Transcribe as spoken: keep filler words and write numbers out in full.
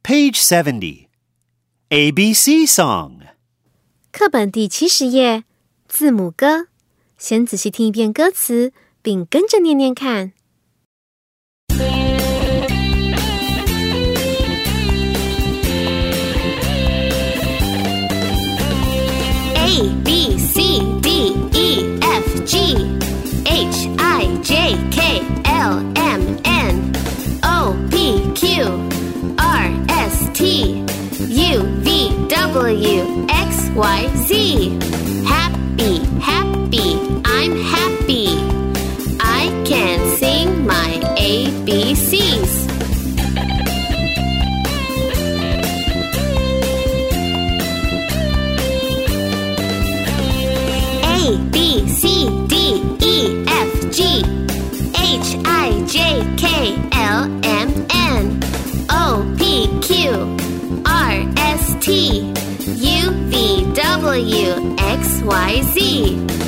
Page seventy. A B C Song. 课本第七十页，字母歌。先仔细听一遍歌词，并跟着念念看。 A, B, C, D, E, F, G, H, I, J, K, L, M, N, O, P, Q, R, S, T, U, V, W, X, Y, Z. Happy, happy, I'm happy. I can sing my A B Cs. A, B, C, D, E, F, G, H, I, J, K, L, M, N, O, P, Q, R, S, T, U, V, W, X, Y, Z.